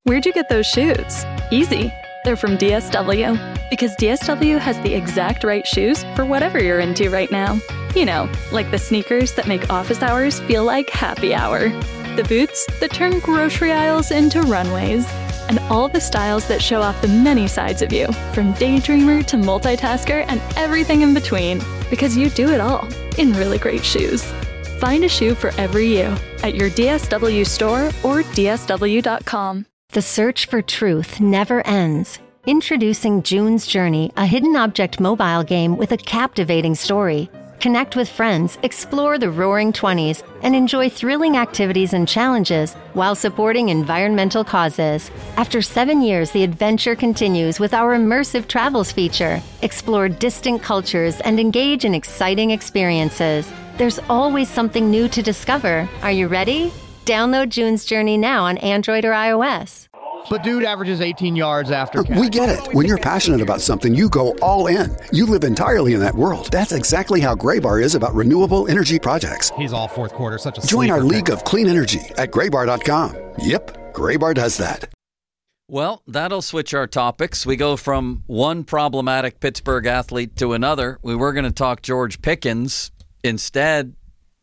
Where'd you get those shoes? Easy. They're from DSW. Because DSW has the exact right shoes for whatever you're into right now. You know, like the sneakers that make office hours feel like happy hour. The boots that turn grocery aisles into runways. And all the styles that show off the many sides of you, from daydreamer to multitasker and everything in between. Because you do it all in really great shoes. Find a shoe for every you at your DSW store or DSW.com. The search for truth never ends. Introducing June's Journey, a hidden object mobile game with a captivating story. Connect with friends, explore the Roaring 20s, and enjoy thrilling activities and challenges while supporting environmental causes. After 7 years, the adventure continues with our immersive travels feature. Explore distant cultures and engage in exciting experiences. There's always something new to discover. Are you ready? Download June's Journey now on Android or iOS. But dude averages 18 yards after catch. We get it. When you're passionate about something, you go all in. You live entirely in that world. That's exactly how Graybar is about renewable energy projects. He's all fourth quarter, such a Join our sleeper league pick. of clean energy at graybar.com. Yep, Graybar does that. Well, that'll switch our topics. We go from one problematic Pittsburgh athlete to another. We were going to talk George Pickens. Instead,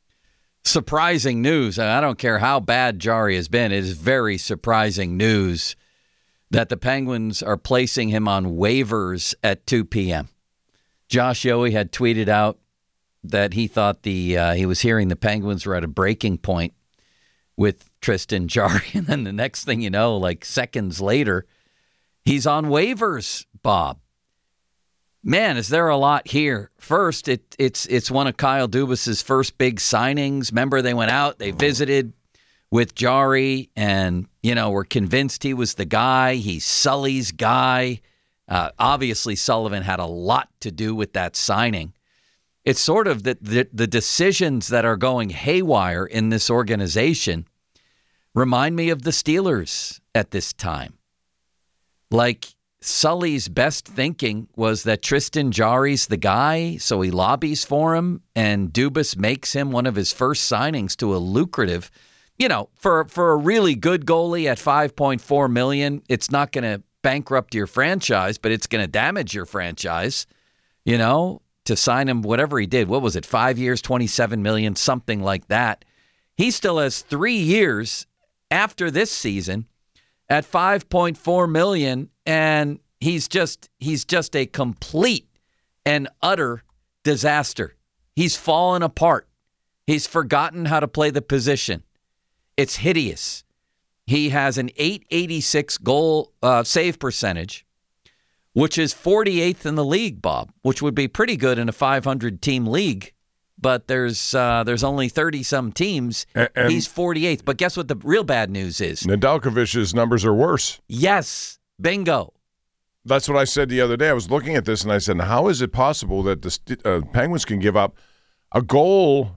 surprising news. I don't care how bad Jari has been. It is very surprising news that the Penguins are placing him on waivers at 2 p.m. Josh Yohe had tweeted out that he thought he was hearing the Penguins were at a breaking point with Tristan Jari. And then the next thing you know, like seconds later, he's on waivers, Bob. Man, is there a lot here. First, it's one of Kyle Dubas's first big signings. Remember, they went out, they visited with Jari, and, were convinced he was the guy. He's Sully's guy. Obviously, Sullivan had a lot to do with that signing. It's sort of the decisions that are going haywire in this organization remind me of the Steelers at this time. Like, Sully's best thinking was that Tristan Jari's the guy, so he lobbies for him, and Dubas makes him one of his first signings to a lucrative, for a really good goalie at $5.4 million. It's not going to bankrupt your franchise, but it's going to damage your franchise, to sign him, whatever he did. What was it, 5 years, $27 million, something like that. He still has 3 years after this season at $5.4 million, and he's just a complete and utter disaster. He's fallen apart. He's forgotten how to play the position. It's hideous. He has an .886 goal save percentage, which is 48th in the league, Bob, which would be pretty good in a 500-team league. But there's only 30-some teams. And he's 48th. But guess what the real bad news is? Nedeljkovic's numbers are worse. Yes. Bingo. That's what I said the other day. I was looking at this, and I said, how is it possible that the Penguins can give up a goal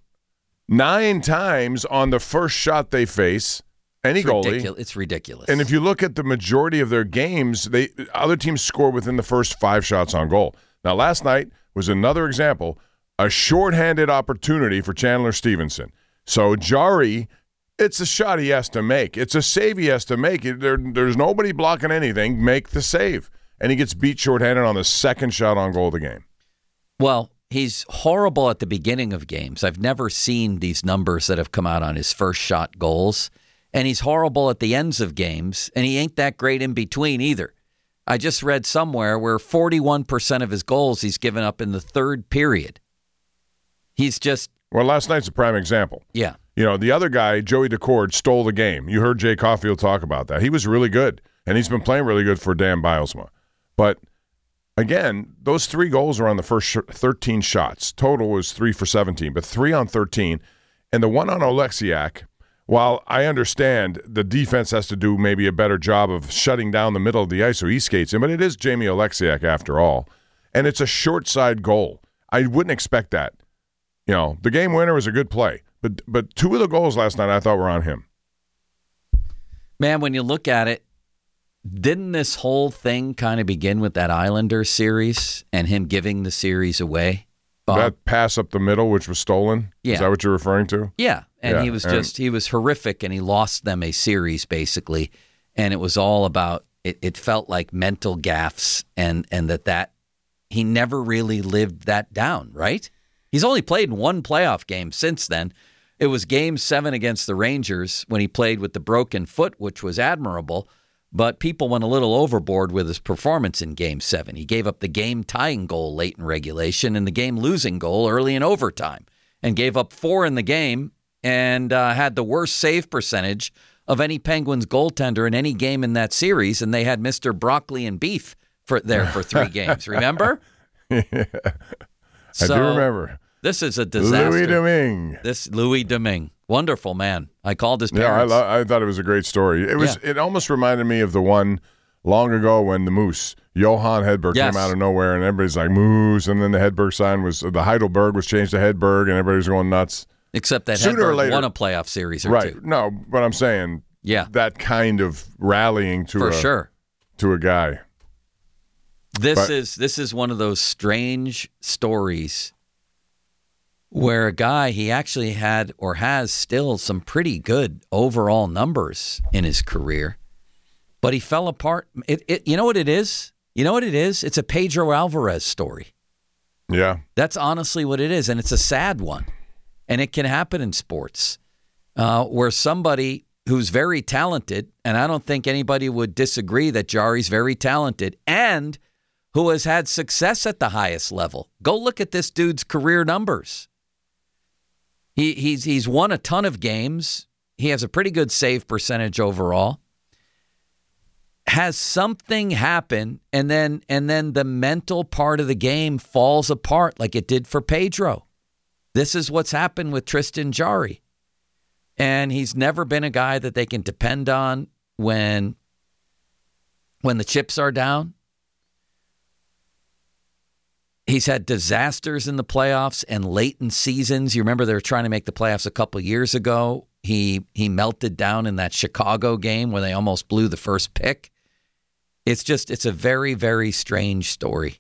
9 times on the first shot they face? Goalie. It's ridiculous. And if you look at the majority of their games, other teams score within the first 5 shots on goal. Now, last night was another example, a shorthanded opportunity for Chandler Stevenson. So Jari, it's a shot he has to make. It's a save he has to make. There's nobody blocking anything. Make the save. And he gets beat shorthanded on the second shot on goal of the game. Well, he's horrible at the beginning of games. I've never seen these numbers that have come out on his first shot goals. And he's horrible at the ends of games, and he ain't that great in between either. I just read somewhere where 41% of his goals he's given up in the third period. He's just... Well, last night's a prime example. Yeah. The other guy, Joey Decord, stole the game. You heard Jay Caulfield talk about that. He was really good, and he's been playing really good for Dan Bilesma. But, again, those 3 goals are on the first 13 shots. Total was 3 for 17, but 3 on 13. And the one on Oleksiak, while I understand the defense has to do maybe a better job of shutting down the middle of the ice so he skates in, but it is Jamie Oleksiak after all. And it's a short side goal. I wouldn't expect that. The game winner was a good play. But 2 of the goals last night I thought were on him. Man, when you look at it, didn't this whole thing kind of begin with that Islanders series and him giving the series away? Bob? That pass up the middle, which was stolen? Yeah. Is that what you're referring to? Yeah. And he was horrific, and he lost them a series, basically. and it was all about it felt like mental gaffes, and that he never really lived that down, right? He's only played in one playoff game since then. It was Game 7 against the Rangers when he played with the broken foot, which was admirable, but people went a little overboard with his performance in Game 7. He gave up the game-tying goal late in regulation and the game-losing goal early in overtime, and gave up 4 in the game and had the worst save percentage of any Penguins goaltender in any game in that series, and they had Mr. Broccoli and Beef for 3 games. Remember? Yeah. I do remember. This is a disaster. Louis Domingue. Louis Domingue. Wonderful man. I called his parents. Yeah, I thought it was a great story. It almost reminded me of the one long ago when the Moose, Johan Hedberg, came out of nowhere, and everybody's like, Moose, and then the Hedberg sign was, the Heidelberg was changed to Hedberg, and everybody was going nuts. Except that Hedberg won a playoff series or two. Right. No, but I'm saying that kind of rallying to a guy. This is one of those strange stories where a guy, he actually had or has still some pretty good overall numbers in his career, but he fell apart. You know what it is? It's a Pedro Alvarez story. Yeah. That's honestly what it is, and it's a sad one. And it can happen in sports where somebody who's very talented, and I don't think anybody would disagree that Jarry's very talented, and who has had success at the highest level. Go look at this dude's career numbers. He's won a ton of games. He has a pretty good save percentage overall. Has something happen, and then the mental part of the game falls apart like it did for Pedro. This is what's happened with Tristan Jarry. And he's never been a guy that they can depend on when the chips are down. He's had disasters in the playoffs and late in seasons. You remember they were trying to make the playoffs a couple years ago. He melted down in that Chicago game where they almost blew the first pick. It's a very, very strange story.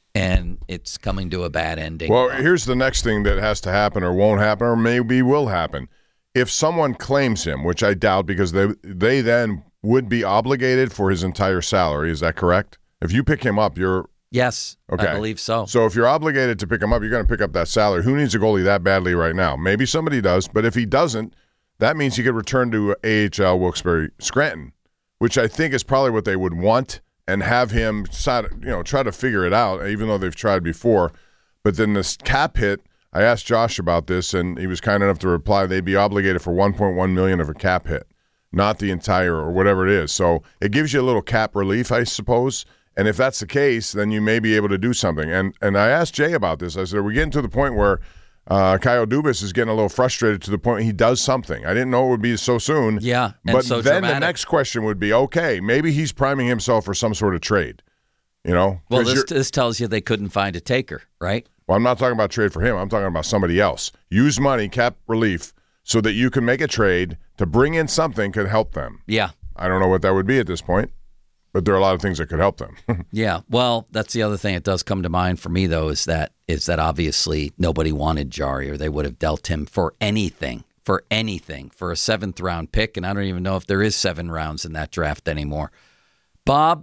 And it's coming to a bad ending. Well, here's the next thing that has to happen or won't happen or maybe will happen. If someone claims him, which I doubt because they then would be obligated for his entire salary. Is that correct? If you pick him up, you're... Yes, okay. I believe so. So if you're obligated to pick him up, you're going to pick up that salary. Who needs a goalie that badly right now? Maybe somebody does, but if he doesn't, that means he could return to AHL Wilkes-Barre Scranton, which I think is probably what they would want, and have him try to figure it out, even though they've tried before. But then this cap hit, I asked Josh about this, and he was kind enough to reply they'd be obligated for $1.1 million of a cap hit, not the entire or whatever it is. So it gives you a little cap relief, I suppose. And if that's the case, then you may be able to do something. And I asked Jay about this. I said, are we getting to the point where Kyle Dubas is getting a little frustrated to the point he does something? I didn't know it would be so soon. Yeah, but so then dramatic. The next question would be, okay, maybe he's priming himself for some sort of trade. Well, this tells you they couldn't find a taker, right? Well, I'm not talking about trade for him. I'm talking about somebody else. Use money, cap relief, so that you can make a trade to bring in something could help them. Yeah. I don't know what that would be at this point. But there are a lot of things that could help them. Yeah, well, that's the other thing that does come to mind for me, though, is that obviously nobody wanted Jarry, or they would have dealt him for anything, for a 7th-round pick, and I don't even know if there is 7 rounds in that draft anymore. Bob,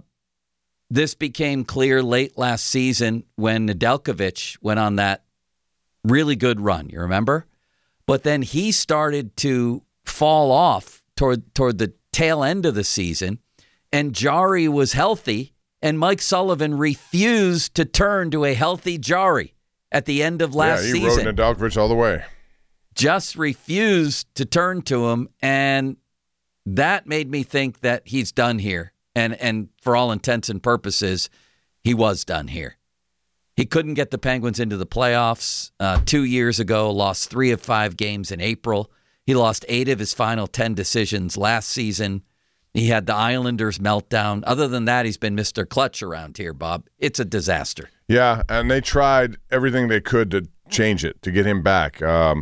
this became clear late last season when Nedeljkovic went on that really good run, you remember? But then he started to fall off toward the tail end of the season, and Jarry was healthy, and Mike Sullivan refused to turn to a healthy Jarry at the end of last season. Yeah, he rode Nedeljkovic all the way. Just refused to turn to him, and that made me think that he's done here. And for all intents and purposes, he was done here. He couldn't get the Penguins into the playoffs 2 years ago, lost 3 of 5 games in April. He lost 8 of his final 10 decisions last season. He had the Islanders meltdown. Other than that, he's been Mr. Clutch around here, Bob. It's a disaster. Yeah, and they tried everything they could to change it, to get him back.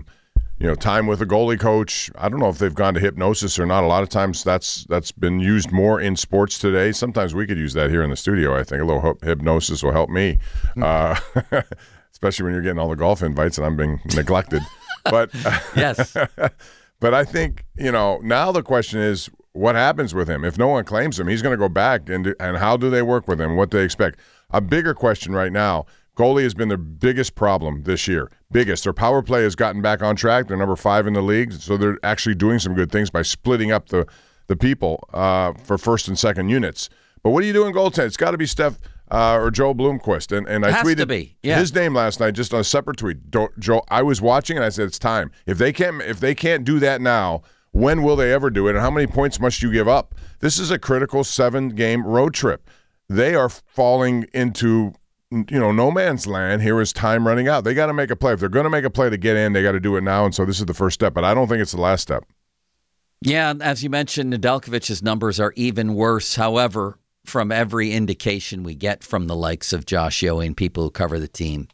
Time with a goalie coach. I don't know if they've gone to hypnosis or not. A lot of times that's been used more in sports today. Sometimes we could use that here in the studio, I think. A little hypnosis will help me, especially when you're getting all the golf invites and I'm being neglected. But yes. But I think, now the question is, what happens with him. If no one claims him, he's going to go back, and how do they work with him, what they expect. A bigger question right now, goalie has been their biggest problem this year. Biggest. Their power play has gotten back on track. They're number 5 in the league, so they're actually doing some good things by splitting up the people for first and second units. But what do you do in goaltending? It's got to be Steph or Joe Bloomquist. And I tweeted his name last night just on a separate tweet. Joe, I was watching and I said it's time. If they can't do that now, when will they ever do it? And how many points must you give up? This is a critical 7-game road trip. They are falling into no man's land. Here is time running out. They got to make a play. If they're going to make a play to get in, they got to do it now. And so this is the first step. But I don't think it's the last step. Yeah, as you mentioned, Nedeljkovic's numbers are even worse. However, from every indication we get from the likes of Josh Yohe and people who cover the team.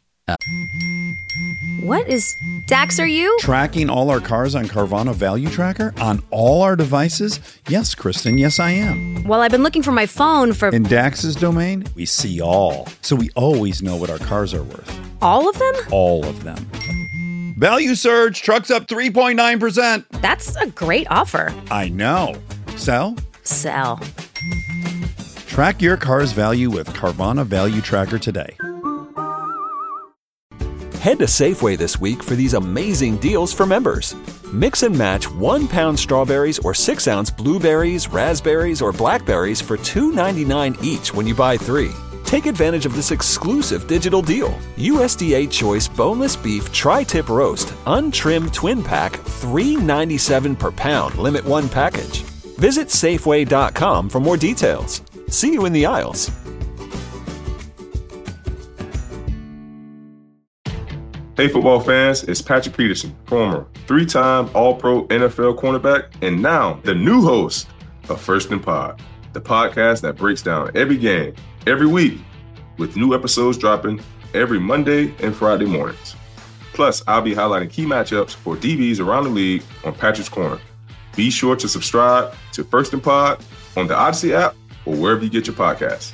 What is Dax, are you? Tracking all our cars on Carvana Value Tracker on all our devices? Yes, Kristen, yes, I am. Well, I've been looking for my phone for... In Dax's domain, we see all. So we always know what our cars are worth. All of them? All of them. Value surge, trucks up 3.9%. That's a great offer. I know. Sell? Sell. Track your car's value with Carvana Value Tracker today. Head to Safeway this week for these amazing deals for members. Mix and match 1-pound strawberries or 6-ounce blueberries, raspberries, or blackberries for $2.99 each when you buy 3. Take advantage of this exclusive digital deal. USDA Choice Boneless Beef Tri-Tip Roast, Untrimmed Twin Pack, $3.97 per pound, limit 1 package. Visit Safeway.com for more details. See you in the aisles. Hey football fans, it's Patrick Peterson, former 3-time All-Pro NFL cornerback, and now the new host of First and Pod, the podcast that breaks down every game, every week, with new episodes dropping every Monday and Friday mornings. Plus, I'll be highlighting key matchups for DBs around the league on Patrick's Corner. Be sure to subscribe to First and Pod on the Odyssey app or wherever you get your podcasts.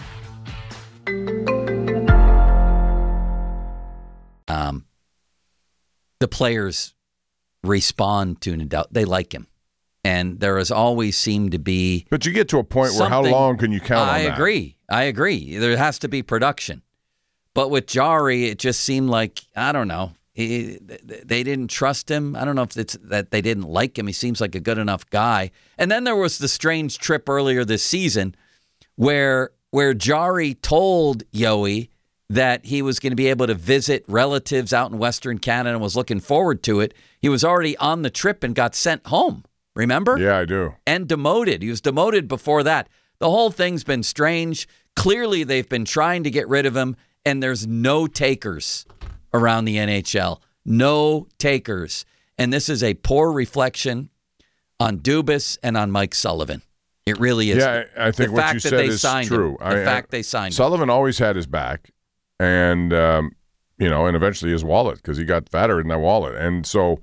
The players respond to Nadal. They like him. And there has always seemed to be... But you get to a point where how long can you count on that? I agree. There has to be production. But with Jarry, it just seemed like, I don't know, they didn't trust him. I don't know if it's that they didn't like him. He seems like a good enough guy. And then there was the strange trip earlier this season where Jarry told Yohe that he was going to be able to visit relatives out in Western Canada and was looking forward to it. He was already on the trip and got sent home. Remember? Yeah, I do. And demoted. He was demoted before that. The whole thing's been strange. Clearly, they've been trying to get rid of him, and there's no takers around the NHL. No takers. And this is a poor reflection on Dubas and on Mike Sullivan. It really is. Yeah, I think what you said is true. The fact they signed him. Sullivan always had his back. And, and eventually his wallet, because he got fatter in that wallet. And so,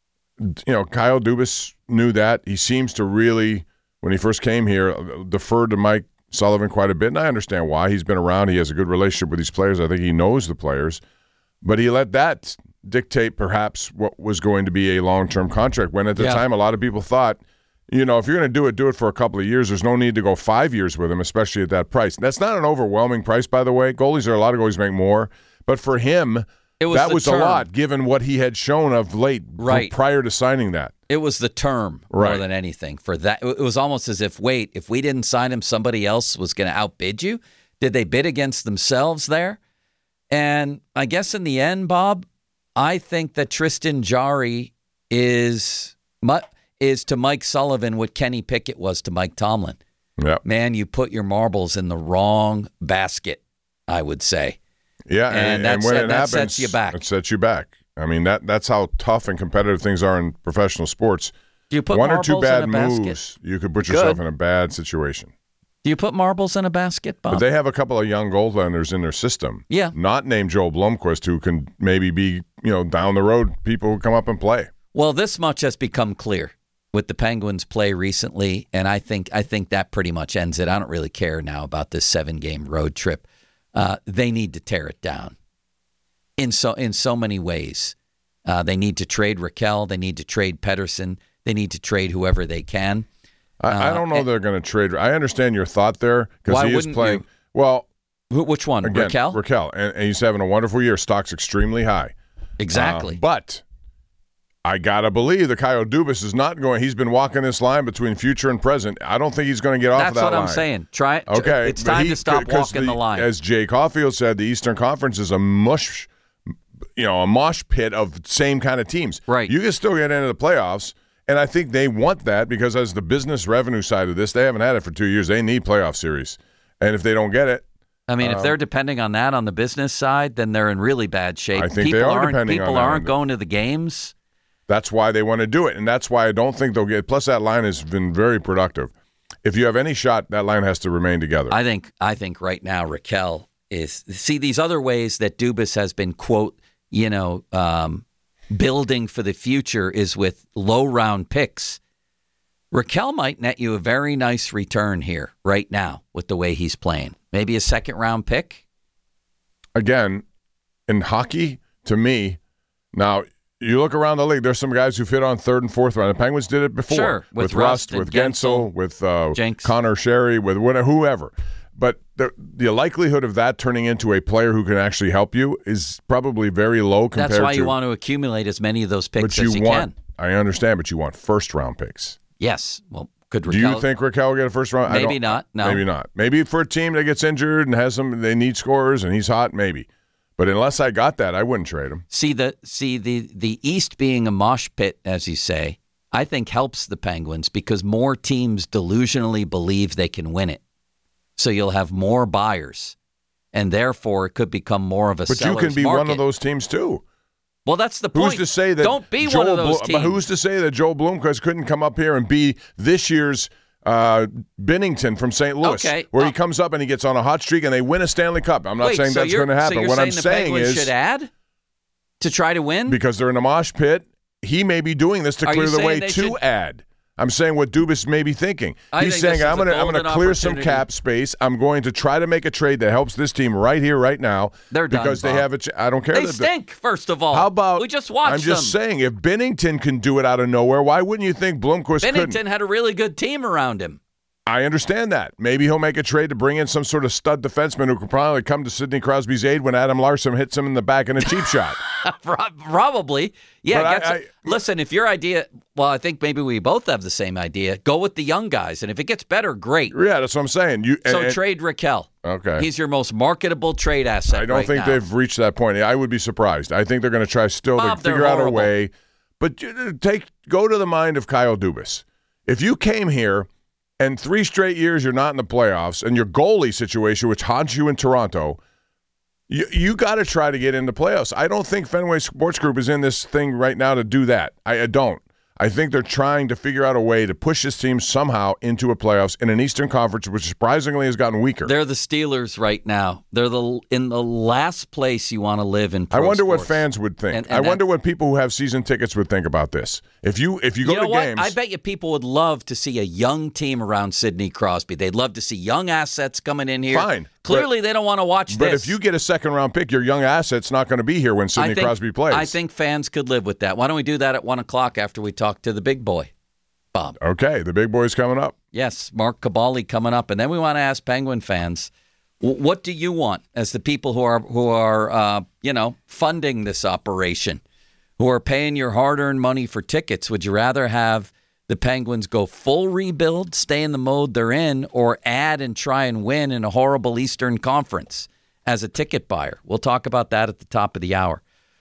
Kyle Dubas knew that. He seems to really, when he first came here, defer to Mike Sullivan quite a bit. And I understand why. He's been around. He has a good relationship with these players. I think he knows the players. But he let that dictate perhaps what was going to be a long-term contract, when at the time a lot of people thought, if you're going to do it for a couple of years. There's no need to go 5 years with him, especially at that price. That's not an overwhelming price, by the way. A lot of goalies make more. But for him, that was a lot, given what he had shown of late prior to signing that. It was the term more than anything. For that, it was almost as if, if we didn't sign him, somebody else was going to outbid you. Did they bid against themselves there? And I guess in the end, Bob, I think that Tristan Jarry is to Mike Sullivan what Kenny Pickett was to Mike Tomlin. Yep. Man, you put your marbles in the wrong basket, I would say. Yeah, and when it happens, sets you back. It sets you back. I mean, that's how tough and competitive things are in professional sports. Do you put one or marbles two bad in a moves, basket? you could put yourself in a bad situation. Do you put marbles in a basket, Bob? But they have a couple of young goaltenders in their system. Yeah. Not named Joe Blomquist, who can maybe be, down the road, people who come up and play. Well, this much has become clear with the Penguins' play recently, and I think that pretty much ends it. I don't really care now about this 7-game road trip. They need to tear it down in so many ways. They need to trade Raquel. They need to trade Pettersson. They need to trade whoever they can. I don't know they're going to trade. I understand your thought there because he is playing. You? Well, which one? Again, Raquel? Raquel. And he's having a wonderful year. Stock's extremely high. Exactly. But I got to believe that Kyle Dubas is not going. He's been walking this line between future and present. I don't think he's going to get off of that line. That's what I'm saying. Try it. Okay. It's time to stop walking the line. As Jay Caulfield said, the Eastern Conference is a mosh pit of same kind of teams. Right. You can still get into the playoffs, and I think they want that because as the business revenue side of this, they haven't had it for 2 years. They need playoff series. And if they don't get it, I mean, if they're depending on that on the business side, then they're in really bad shape. I think they are depending on that. People aren't going to the games. That's why they want to do it, and that's why I don't think they'll get. Plus, that line has been very productive. If you have any shot, that line has to remain together. I think right now Raquel is these other ways that Dubas has been building for the future is with low round picks. Raquel might net you a very nice return here right now with the way he's playing. Maybe a second round pick. Again, in hockey, to me, now. You look around the league, there's some guys who fit on third and fourth round. The Penguins did it before. Sure, with Rust, with Gensel, with Jenks. Connor Sherry, with whoever. But the likelihood of that turning into a player who can actually help you is probably very low compared to... That's why you want to accumulate as many of those picks as you can. I understand, but you want first-round picks. Yes. Well, could Raquel... Do you think Raquel will get a first-round? Maybe not. No. Maybe not. Maybe for a team that gets injured and they need scorers and he's hot, maybe. But unless I got that, I wouldn't trade him. See the East being a mosh pit, as you say, I think helps the Penguins because more teams delusionally believe they can win it. So you'll have more buyers, and therefore it could become more of a seller's market. But you can be one of those teams too. Well, that's the point. Who's to say that don't be one of those teams? But who's to say that Joel Blomqvist couldn't come up here and be this year's Binnington from St. Louis, where he comes up and he gets on a hot streak and they win a Stanley Cup. I'm not saying that's going to happen. So what I'm saying saying the Penguins is should add to try to win because they're in a mosh pit. He may be doing this to clear the way to add. I'm saying what Dubas may be thinking. He's saying I'm going to clear some cap space. I'm going to try to make a trade that helps this team right here, right now. They're done, because they have I don't care. They stink. First of all, how about we just watched I'm just saying, if Binnington can do it out of nowhere, why wouldn't you think Blomqvist couldn't? Binnington had a really good team around him. I understand that. Maybe he'll make a trade to bring in some sort of stud defenseman who could probably come to Sidney Crosby's aid when Adam Larson hits him in the back in a cheap shot. Probably. Yeah. Listen, if your idea, well, I think maybe we both have the same idea. Go with the young guys, and if it gets better, great. Yeah, that's what I'm saying. Trade Raquel. Okay. He's your most marketable trade asset. I don't think they've reached that point. I would be surprised. I think they're going to try still to figure out a way. But go to the mind of Kyle Dubas. If you came here and 3 straight years you're not in the playoffs, and your goalie situation, which haunts you in Toronto, you got to try to get into playoffs. I don't think Fenway Sports Group is in this thing right now to do that. I don't. I think they're trying to figure out a way to push this team somehow into a playoffs in an Eastern Conference, which surprisingly has gotten weaker. They're the Steelers right now. They're in the last place you want to live in. I wonder what fans would think. I wonder what people who have season tickets would think about this. If you go to games, I bet you people would love to see a young team around Sidney Crosby. They'd love to see young assets coming in here. Fine. Clearly, they don't want to watch this. But if you get a second-round pick, your young asset's not going to be here when Sidney Crosby plays. I think fans could live with that. Why don't we do that at 1 o'clock after we talk to the big boy, Bob? Okay, the big boy's coming up. Yes, Mark Cabali coming up. And then we want to ask Penguin fans, what do you want as the people who are funding this operation, who are paying your hard-earned money for tickets? Would you rather have the Penguins go full rebuild, stay in the mode they're in, or add and try and win in a horrible Eastern Conference as a ticket buyer? We'll talk about that at the top of the hour.